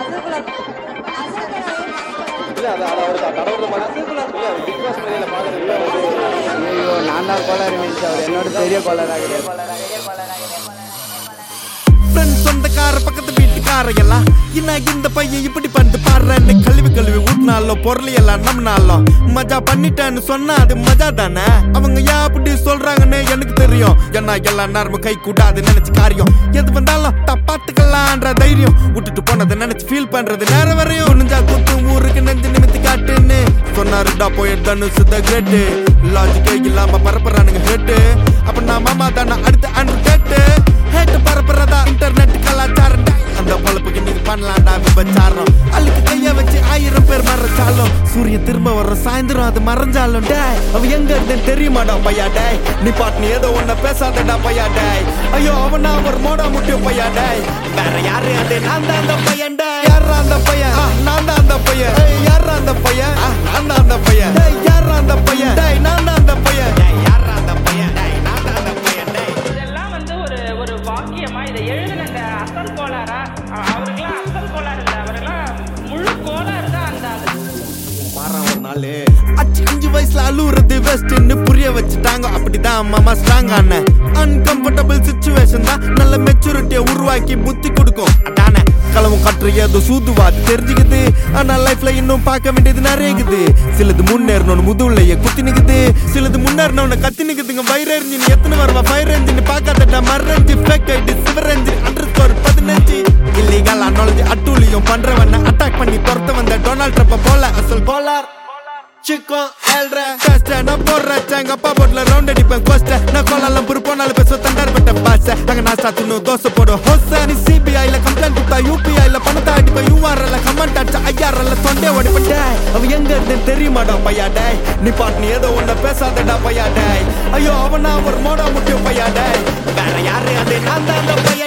ஐயோ நான் தான் கோளாறு மீன்ஸ் அவர் என்னோட பெரிய கோளாறாக சொந்தக்கார பக்கத்து வீட்டுக்கார எல்லாம் இந்த பையன் இப்படி பண்ணிட்டு பாடுறேன்னு கழுவி ஊட்டினாலும் பொருள் எல்லாம் நம்மனாலும் மஜா பண்ணிட்டேன்னு சொன்னா அது மஜா தானே. அவங்க ஏன் அப்படி சொல்றாங்கன்னு எனக்கு தெரியும். ஏன்னா எல்லாம் நேரமும் கை கூடாது நினைச்சு காரியம் எது வந்தாலும் தப்பாத்துக்கலான்ற தைரியம் விட்டுட்டு போனதை நினைச்சு ஃபீல் பண்றது நேரம் வரையும். நெஞ்சா குத்து ஊருக்கு நெஞ்சு நிமித்தி காட்டுன்னு சொன்னாருடா போய் தனுசு த கிரேட்டு லாஜிக்கே இல்லாம பரப்புறானுங்க ஹேட்டு. அப்ப நான் மாமா தானே அடுத்த அன்று கேட்டு ஹேட்டு பரப்புறதா இன்டர்நெட் கலாச்சாரம். அந்த பொழப்புக்கு நீங்க பண்ணலாம்டா விபச்சாரம். அழுக்கு கைய வச்சு 1000 பேர் மறைச்சாலும் சூரியன் திரும்ப வர்ற சாயந்தரம் அது மறைஞ்சாலும் டே அவ எங்க இருந்தேன்னு தெரியுமாடா பையா டே. நீ பாட்டு நீ ஏதோ ஒன்ன பேசாதடா பையா டே. ஐயோ அவனா ஒரு மோடா முட்டிய பையா டே. வேற யாரு அது நான் தான் அந்த பையன் டே. யாரா அந்த பையன் நான் தான் அந்த பையன். யாரா அந்த பையன் நான் தான் அந்த பையன். யாரா அந்த பையன் நான் தான் அந்த பையன். யாரா அந்த பையன் நான் தான் அந்த பையன். இதெல்லாம் வந்து ஒரு வாக்கியமா இதை எழுதின அந்த அசல் கோளாரா அவருக்கெல்லாம் அசல் கோளாறு இல்லை, அவரெல்லாம் முழு கோளாறு தான். அந்த ஒரு நாள் 5 வயசுல அழுவுறது வெஸ்ட்னு புரிய வச்சுட்டாங்க. அப்படிதான் மாமா ஸ்ட்ராங் ஆன அன்கம்ஃபர்டபிள் சிச்சுவேஷன் தான் நல்ல மெச்சூரிட்டியை உருவாக்கி புத்தி கொடுக்கும். அதானே களவும் கற்று ஏதோ சூதுவாது தெரிஞ்சுக்குது. ஆனா லைஃப்ல இன்னும் பார்க்க வேண்டியது நிறைய இருக்குது. சிலது முன்னேறணும்னு முதுகுலையே குத்தி நிக்குது, சிலது முன்னேறணும்னு கத்தி நிக்குதுங்க. வயிறு எரிஞ்சின்னு எத்தனை வருவா ஃபயர் என்ஜின் பார்க்காதடா மறைஞ்சு ஃபேக் ஐடி சிவர் என்ஜின் _15 இல்லீகல் அனாலஜி அட்டூழியம் பண்றவன அட்டாக் பண்ணி துரத்த வந்த டொனால்ட் ட்ரம்ப் போல அசல் கோலார் சிக்கன் ஏழ்ற டெஸ்ட் நான் போடுற செங்கப்பா போட்ல ரவுண்ட் அடிப்பேன் கோஸ்ட். நான் கோலாலம் புரு போனாலும் பேச தண்டார் பட்ட பாச அங்க நான் சாத்துன்னு தோசை போடும் ஹோச. நீ சிபிஐல கம்ப்ளைண்ட் கொடுத்தா யூபிஐல பணத்தை அடிப்பேன். யூஆர்எல்ல கமெண்ட் அடிச்சா ஐஆர்எல்ல தொண்டே ஓடிப்பேன் டே. அவ எங்க இருந்தேன்னு தெரியுமாடா பையா டே. நீ பாட்டு நீ ஏதோ ஒன்ன பேசாதடா பையா டே. ஐயோ அவனா ஒரு மோடா முட்டிய பையா டே. வேற யாரு அது நான் தான் அந்த பையன்.